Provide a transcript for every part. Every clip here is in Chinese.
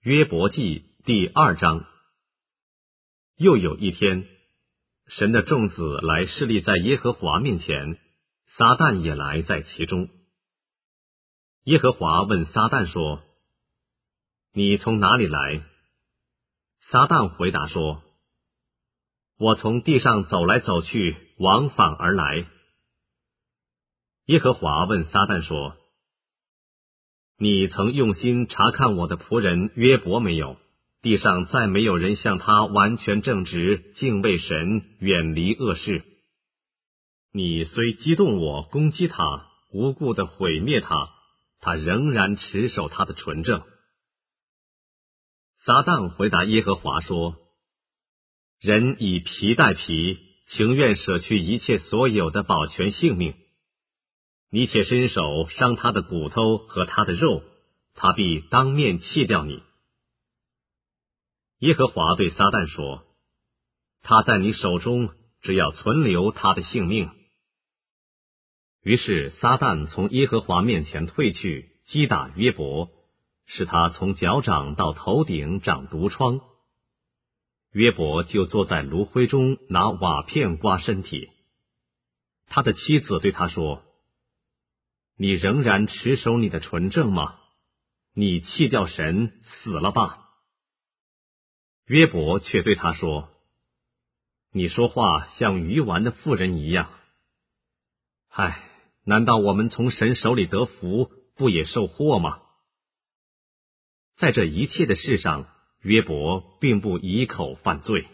约伯记第2章。又有一天，神的众子来侍立在耶和华面前，撒旦也来在其中。耶和华问撒旦说：你从哪里来？撒旦回答说：我从地上走来走去，往返而来。耶和华问撒旦说：你曾用心查看我的仆人约伯没有？地上再没有人像他完全正直，敬畏神，远离恶事。你虽激动我，攻击他，无故的毁灭他，他仍然持守他的纯正。撒旦回答耶和华说：人以皮代皮，情愿舍去一切所有的保全性命。你且伸手伤他的骨头和他的肉，他必当面弃掉你。耶和华对撒旦说：他在你手中，只要存留他的性命。于是撒旦从耶和华面前退去，击打约伯，使他从脚掌到头顶长毒疮。约伯就坐在炉灰中，拿瓦片刮身体。他的妻子对他说：你仍然持守你的纯正吗？你弃掉神，死了吧。约伯却对他说：你说话像愚顽的妇人一样。唉，难道我们从神手里得福，不也受祸吗？在这一切的事上，约伯并不以口犯罪。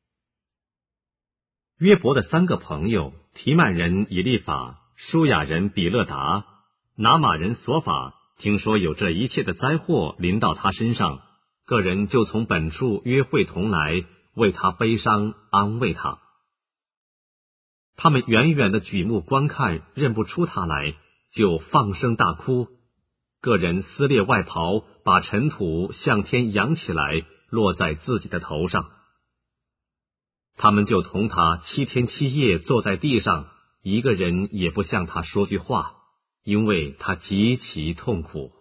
约伯的3个朋友，提曼人以利法、舒雅人比勒达、拿马人索法，听说有这一切的灾祸临到他身上，个人就从本处约会同来，为他悲伤，安慰他。他们远远的举目观看，认不出他来，就放声大哭，个人撕裂外袍，把尘土向天扬起来，落在自己的头上。他们就同他7天7夜坐在地上，一个人也不向他说句话，因为他极其痛苦。